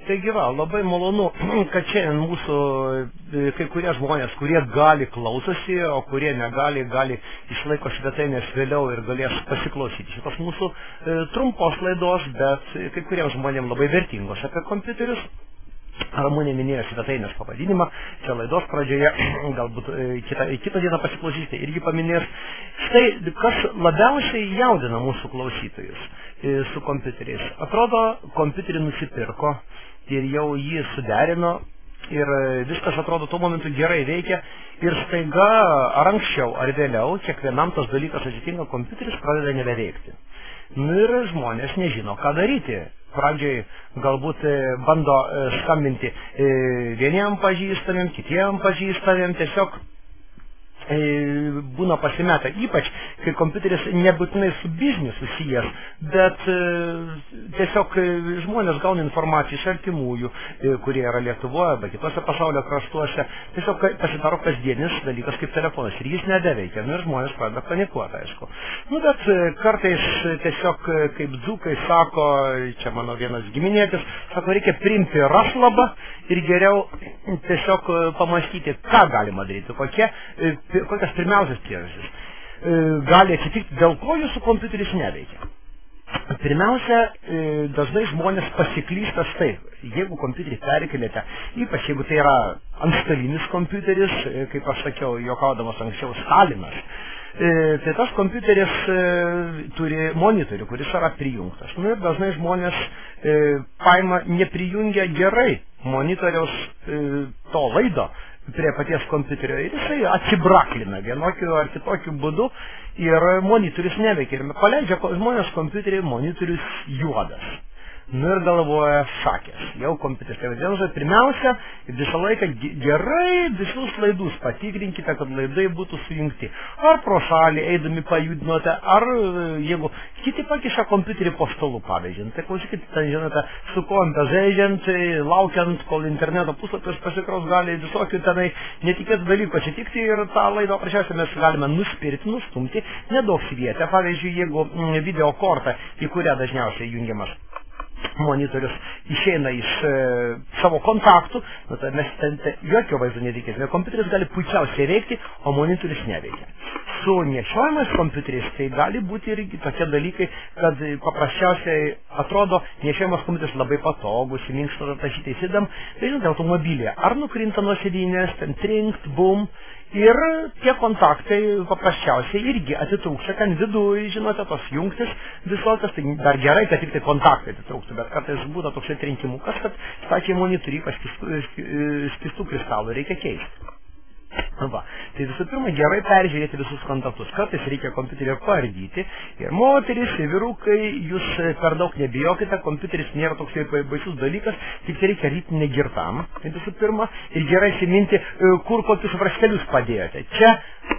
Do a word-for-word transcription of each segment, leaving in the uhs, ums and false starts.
Taigi va, labai malonu, kad šiandien mūsų kai kurie žmonės, kurie gali klausosi, o kurie negali, gali išlaiko svetainės vėliau ir galės pasiklausyti šitos mūsų e, trumpos laidos, bet kai kuriems žmonėms labai vertingos apie kompiuterius. Ramunė minėjo svetainės pavadinimą, čia laidos pradžioje, galbūt kitą, kitą dieną pasiklausysite irgi paminės. Štai, kas labiausiai jaudina mūsų klausytojus su kompiuteriais. Atrodo, kompiuterį nusipirko ir jau jį suderino ir viskas atrodo tuo momentu gerai veikia ir staiga ar anksčiau ar vėliau kiekvienam tas dalykas atsitinka, kompiuteris pradeda nebeveikti. Nu ir žmonės nežino, ką daryti. Pradžiai galbūt bando skambinti vieniem pažįstamiem, kitiem pažįstamiem, tiesiog būna pasimetę, ypač kai kompiuteris nebūtinai su bizniu susijęs, bet tiesiog žmonės gauna informaciją iš artimųjų, kurie yra Lietuvoje, bet kitose pasaulio kraštuose, tiesiog pasidaro kasdienis dalykas kaip telefonas ir jis nebeveikia, nu ir žmonės pradeda panikuoti, aišku. Nu, bet kartais tiesiog, kaip dzūkai sako, čia mano vienas giminėtis, sako, reikia priimti raslabą ir geriau tiesiog pamastyti, ką galima daryti, kokie kokias pirmiausias priežastis gali atsitikti, dėl ko jūsų kompiuteris neveikia. Pirmiausia, dažnai žmonės pasiklysta štai, jeigu kompiuterį perkelėte, ypač jeigu tai yra antstalinis kompiuteris, kaip aš sakiau, juokaudamas anksčiau, Stalinas, tai tas kompiuteris turi monitorių, kuris yra prijungtas. Nu ir dažnai žmonės paima neprijungia gerai monitoriaus to laido prie paties kompiuterio ir jisai atsibraklina vienokiu ar kitokiu būdu ir monitorius neveikia. Ir paleidžia žmonės kompiuterį, monitorius juodas. Nu ir galvoja šakės. Jau kompiuteris tai vadinasi. Pirmiausia, visą laiką gerai visus laidus patikrinkite, kad laidai būtų sujungti. Ar pro šalį eidami pajudinote, ar jeigu kiti pakiša kompiuterį po stalu, pavyzdžiui. Tai klausykite, ten žinote, su kompe žaidžiant, laukiant, kol interneto puslapis pasikros, gali visokių tenai netikėtų dalykų atsitikti ir tą laidą paprasčiausiai mes galime nuspirti, nustumti, nedaug svietę. Pavyzdžiui, jeigu video korta, į kurią dažniausiai jungiamas monitorius išeina iš e, savo kontaktų, nu, tai mes ten te, jokio vaizdo nereikėsime. Kompiuteris gali puikiausiai veikti, o monitorius neveikia. Su nešiojamais kompiuteriais tai gali būti irgi tokie dalykai, kad paprasčiausiai atrodo nešiojamas kompiuteris labai patogus, minkštas, tašytai sėdam, tai žinote, automobilyje. Ar nukrinta nuo sėdynės, ten trinkt, bum. Ir tie kontaktai paprasčiausiai irgi atitrūksta, ten viduj, žinote, tos jungtis visokios, tai dar gerai, kad tik tai kontaktai atitrūktų, bet kartais būna toksai trinkimukas, kad stačiai monitorių, ypač skistų kristalų reikia keisti. Va. Tai visų pirma, gerai peržiūrėti visus kontaktus. Kartais reikia kompiuterį paardyti. Ir moteris, ir vyrukai, jūs per daug nebijokite, kompiuteris nėra toksai baisus dalykas, tik tai reikia ryti negirtam. Tai visų pirma, ir gerai įsiminti, kur kokius raštelius padėjote. Čia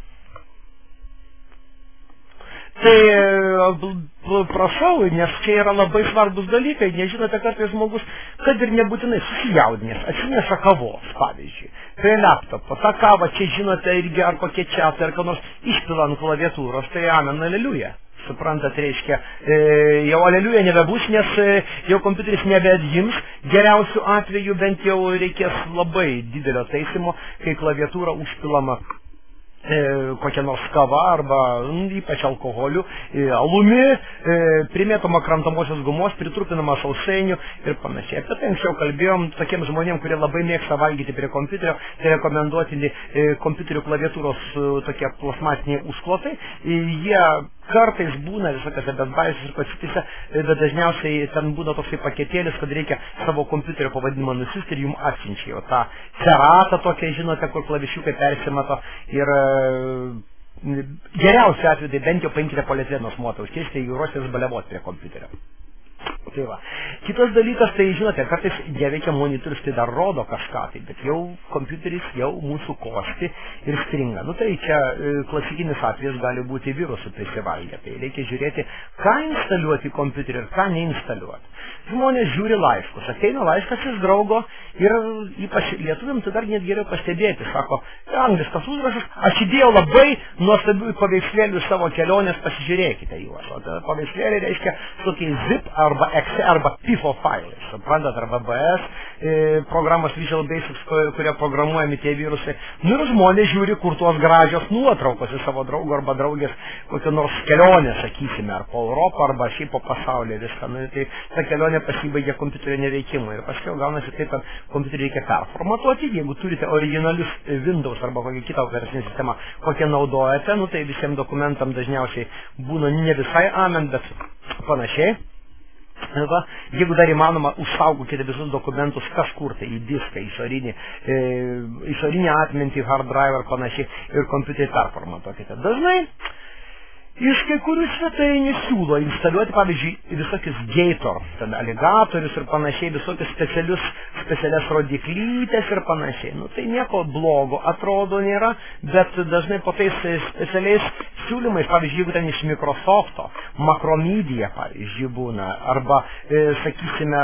Tai prašau, nes čia yra labai svarbus dalykai, nežinote, kartais žmogus, kad ir nebūtinai susijaudinės, atsineša kavos, pavyzdžiui, prie laptopo, tą kavą čia žinote irgi ar kokie čiatai, ar ką nors išpila ant klaviatūros, tai amen, aleliuja. Suprantat, reiškia, e, jau aleliuja nebebus, nes e, jau kompiuteris nebeatgims, geriausiu atveju bent jau reikės labai didelio taisymo, kai klaviatūra užpilama kokia nors kava arba m, ypač alkoholiu, e, alumi, e, primėtoma kramtomosios gumos, pritrupinama sausainių ir panašiai. Apie tai anksčiau kalbėjom, tokiems žmonėms, kurie labai mėgsta valgyti prie kompiuterio, tai rekomenduotini e, kompiuterio klaviatūros e, tokie plasmatiniai užklotai. E, jie kartais būna visokiose bestbaisiuose ir pacityse, bet dažniausiai ten būna toksai paketėlis, kad reikia savo kompiuterio pavadinimą nusiųsti ir jums atsiunčia jau tą ceratą tokia, žinote, kur klavišiukai persimato ir geriausiu atveju, tai bent jau paimkite polietileno smotą, užkėsite į ruošės baliavot prie kompiuterio. Tai va. Kitas dalykas, tai žinote, kartais neveikia monitorius, tai dar rodo kažką, tai, bet jau kompiuteris jau mūsų kosti ir stringa. Nu tai čia e, klasikinis atvejas gali būti virusų prisivalgę, tai reikia žiūrėti, ką instaliuoti į kompiuterį ir ką neinstaliuoti. žmonės žiūri laiškus, ateina laiškas iš draugo ir ypač lietuviam tai dar net geriau pastebėti, sako, angliškas užrašas, aš įdėjau labai nuostabių paveikslėlių savo kelionės, pasižiūrėkite juos. O tai paveikslėliai reiškia tokiai zip arba exe arba pifo failai, suprantat, arba B S e, programos Visual Basics, kurie programuojami tie virusai. Nu ir žmonės žiūri, kur tuos gražios nuotraukos į savo draugų arba draugės kokią nors kelionę, sakysime, ar po Europą, arba šiaip po pasaulį viską. Nu, tai ta kelionė pasibaigia kompiuterio neveikimu ir paskiau gaunasi taip, kad kompiuterį reikia performatuoti. Jeigu turite originalius Windows arba kokią kitą operacinę sistemą, kokią naudojate, nu tai visiems dokumentam dažniausiai būna ne visai amen, bet panašiai. Va, jeigu dar įmanoma, užsaugokite visus dokumentus kažkur tai į diską, išorinį, e, išorinį atmintį, hard drive ar panašiai ir kompiuterį performatuokite. Dažnai iš kai kurių svetainių siūlo instaliuoti, pavyzdžiui, visokius Gator, ten aligatorius ir panašiai, visokius specialius, specialias rodiklytės ir panašiai. Nu, tai nieko blogo atrodo nėra, bet dažnai po tais specialiais siūlymais, pavyzdžiui, jeigu ten iš Microsofto, Macromedia, pavyzdžiui, būna, arba, e, sakysime,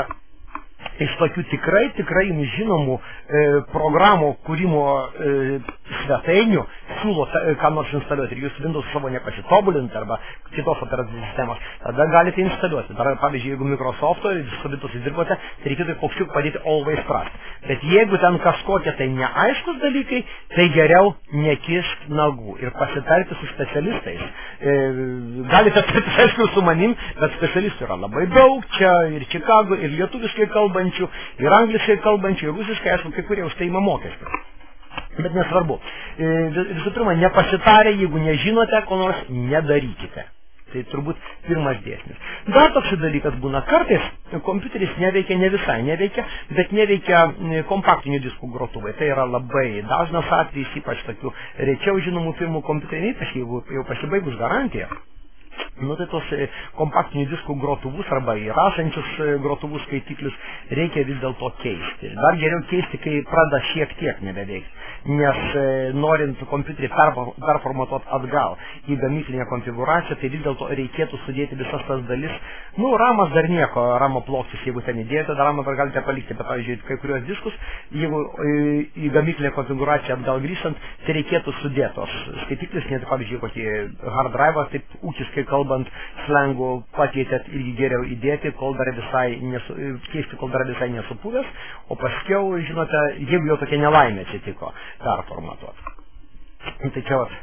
iš tokių tikrai, tikrai jums žinomų e, programų kūrimo e, svetainių siūlo ta, ką nors instaliuoti ir jūs Windows savo nepasitobulinti arba kitos operacinės sistemos, tada galite instaliuoti. Dar, pavyzdžiui, jeigu Microsofto ir su Windows dirbote, tai reikėtų paukščiuk padėti Always Trust. Bet jeigu ten kažkokie tai neaiškus dalykai, tai geriau nekišk nagų ir pasitarti su specialistais. E, galite tartis, aišku, su manim, bet specialistų yra labai daug, čia ir Čikago, ir lietuviškai kalbančių, ir angliškai kalbančių, ir rusiškai, aišku, kai kurie už tai ima mokestį. Bet nesvarbu. E, visų pirma, nepasitarę, jeigu nežinote, ko nors nedarykite. Tai turbūt pirmas dėsnis. Dar toks dalykas būna, kartais kompiuteris neveikia, ne visai neveikia, bet neveikia kompaktinių diskų grotuvai. Tai yra labai dažnas atvejis, ypač tokių rečiau žinomų firmų kompiuteriai, ypač jeigu jau pasibaigus garantiją. Nu tai tos kompaktinių diskų grotuvus arba įrašančius grotuvus skaitiklius reikia vis dėlto keisti. Dar geriau keisti, kai pradeda šiek tiek nebeveikti, nes e, norint kompiuterį performatuoti atgal į gamyklinę konfiguraciją, tai vis dėlto reikėtų sudėti visas tas dalis. Nu, ramas dar nieko, ramo plokštis, jeigu ten įdėjote, dar ramą dar galite palikti, bet, pavyzdžiui, kai kurios diskus, jeigu e, į gamyklinę konfiguraciją atgal grįžtant, tai reikėtų sudėti tos skaitiklis, net, pavyzdžiui, kokį hard drive, taip ūkiškai kalbant, slengų pakeitėt irgi geriau įdėti, kol dar visai nesu, keisti, kol dar visai nesupuvęs, o paskiau, žinote, jeigu jau tokia nelaimė atsitiko, performatuoti. Tai čia vat.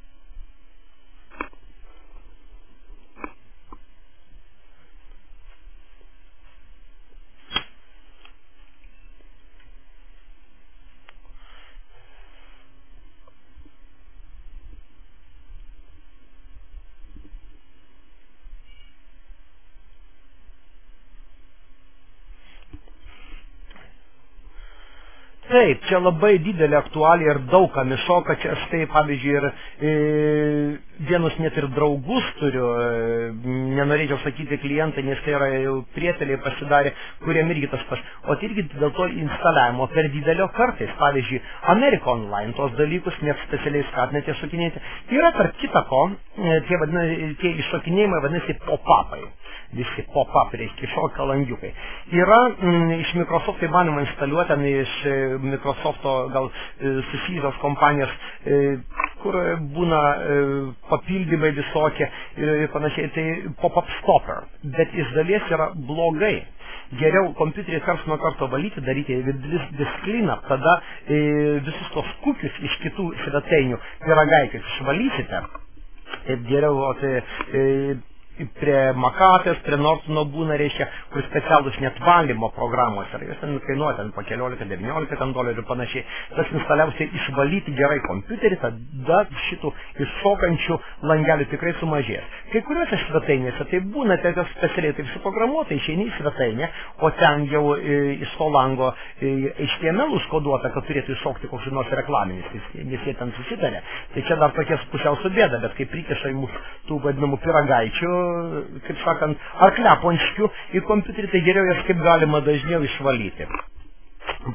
Taip, čia labai didelė aktualija ir daug kam iššoka, čia štai pavyzdžiui ir e, vienus net ir draugus turiu, e, nenorėčiau sakyti klientai, nes tai yra jau prieteliai pasidarė, kuriem irgi tas pas, o tai irgi dėl to instaliavimo per didelio kartais, pavyzdžiui, America Online, tos dalykus net specialiai skatina tie šokinėti, yra tarp kita ko, tie, vadina, tie iššokinėjimai vadinasi pop-upai. Visi pop-up, reiškia šoka langiukai. Yra m, iš Microsoft įmanoma instaliuoti, ten iš e, Microsofto gal e, susijusios kompanijos, e, kur būna e, papildymai visokie ir e, panašiai, tai pop-up stopper. Bet iš dalies yra blogai. Geriau kompiuterį kars nuo karto valyti, daryti disk cleanup, tada e, visus tos kukius iš kitų svetainių pyragaikius išvalysite. Taip geriau, o tai e, prie Makatės, prie Nortono būna, reiškia, kur specialus net valymo programos yra, jos ten kainuoja ten po keliolika devyniolika dolerių ir panašiai. Tas instaliavusiai išvalyti gerai kompiuterį, tada šitų iššokančių langelių tikrai sumažės. Kai kuriuose svetainėse tai būna tiesiog specialiai taip suprogramuota, išeini į svetainę, o ten jau e, iš to lango e, H T M L užkoduota, kad turėtų iššokti koks nors reklaminis, nes jie ten susitarė. Tai čia dar tokie pusiau subėda, bet kaip prikiša į mūsų tų vadinamų pyragaičių, kaip sakant, ar kleponškių į kompiuterį, tai geriau jas kaip galima dažniau išvalyti. Va.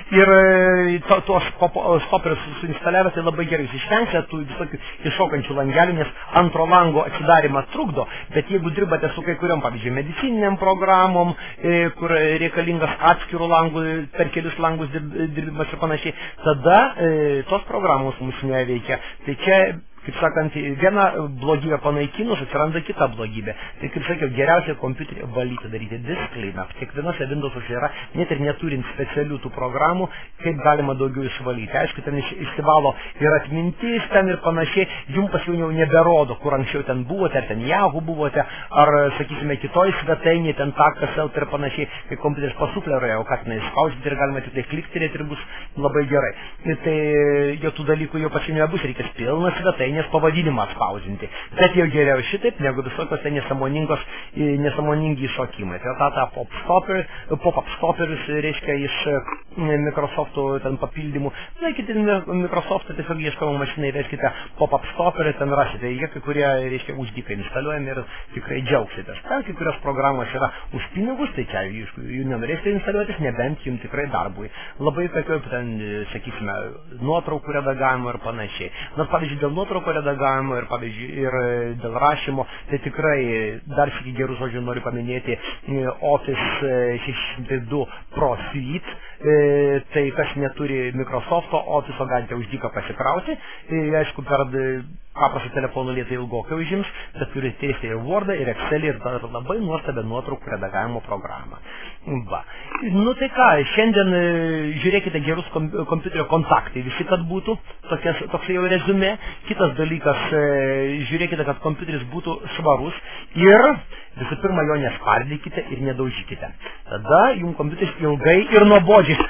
Ir to, tuos stoperius suinstaliavę, tai labai gerai išvengti tų visokių iššokančių langelių, nes antro lango atsidarimą trukdo, bet jeigu dirbate su kai kuriam, pavyzdžiui, medicininiam programom, e, kur reikalingas atskirų langų, per kelius langus dirbimas ir panašiai, tada e, tos programos mums neveikia. Tai čia, kaip sakant, vieną blogybę panaikinus atsiranda kita blogybė. Tai, kaip sakiau, geriausia kompiuterį valyti, daryti disk cleanup. Kiekvienose Windows'uose yra, net ir neturint specialių tų programų, kaip galima daugiau išvalyti. Aišku, ten išsivalo ir atmintis ten ir panašiai. Jums pas jau neberodo, kur anksčiau ten buvote, ar ten Yahoo buvote, ar, sakysime, kitoj svetainė, ten takas lt ir panašiai, kai kompiuteris pasufleruoja, o ką tenai spausdinti ir galima tik tai klikterėti ir bus labai gerai. Ir tai jo tų dalykų jau pačiu nebus, reikės pilną svetainės pavadinimą spausdinti. Bet jau geriau šitaip, negu visokios tai nesąmoningos, nesąmoningi iššokimai. Tai ta, ta pop-stopper, pop-up stopperis, reiškia, iš Microsoft'o ten papildymų. Laikite Microsoft'o, tiesiog ieškojimo mašinai, reiškite pop-up stopperį, ten rasite. Jie kai kurie, reiškia, už dyką instaliuojami ir tikrai džiaugsitės. Ten kai kurios programos yra už pinigus, tai čia jų nenorėsite instaliuotis, nebent jums tikrai darbui. Labai tokiu, ten, sakysime, nuotraukų redagavimo ir panašiai. Nors, pavyzdžiui, dėl nuotraukų redagavimo ir, pavyzdžiui, ir dėl rašymo, tai tikrai dar šį gerų žodžių noriu paminėti Office šeši du Pro Suite. E, tai kas neturi Microsoft'o Office'o, galite už dyką pasikrauti. E, aišku, per paprastą telefonų lietą ilgokai užims, bet turite teisę ir Word'ą, ir Excelį, ir dar labai nuostabią nuotraukų redagavimo programą. Va. Nu tai ką, šiandien žiūrėkite gerus kompiuterio kontaktai, visi kad būtų, tokias, toks jau reziumė. Kitas dalykas, žiūrėkite, kad kompiuteris būtų švarus ir visų pirma jo nespardykite ir nedaužykite. Tada jums kompiuteris ilgai ir nuobodžiai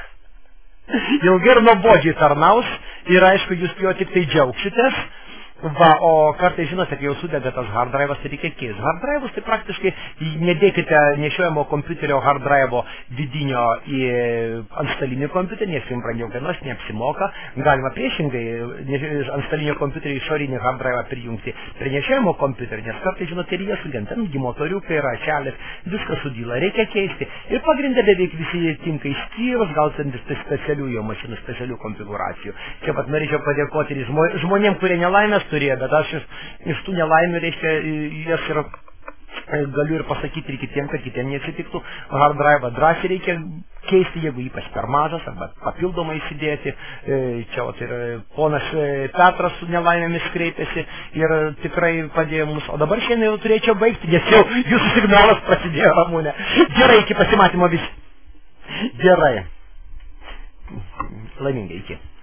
ilgai ir nuobodžiai tarnaus ir aišku, jūs jo tik tai džiaugsitės. Va, o kartais žinote, kai jau sudega tas hard drive'as, tai reikia keisti. Hard drive'us tai praktiškai nedėkite nešiojamo kompiuterio hard drive'o vidinio į antstalinį kompiuterį, nes jums brangiau kainuos, neapsimoka. Galima priešingai ant stalinio kompiuterio išorinį hard drive'ą prijungti prie nešiojamo kompiuterio, nes kartais žinote ir jie sugent, ten motoriukai, račelis, viskas sudyla, reikia keisti. Ir pagrindė beveik visi tinka išskyrus, gal ten specialių jo mašinų, specialių konfiguracijų. Čia pat norėčiau padėkoti ir žmonėm, kurie nelaimės turėjo, bet aš iš, iš tų nelaimių, reiškia, jas ir galiu ir pasakyti ir kitiem, kad kitiem neatsitiktų. Hard drive'ą drąsiai reikia keisti, jeigu ypač per mažas, arba papildomai įsidėti. Čia vat, ir ponas Petras su nelaimėmis kreipėsi ir tikrai padėjo mums. O dabar šiandien jau turėčiau baigti, nes jau jūsų signalas prasidėjo, Ramūnė. Gerai, iki pasimatymo visi. Gerai. Laimingai, iki.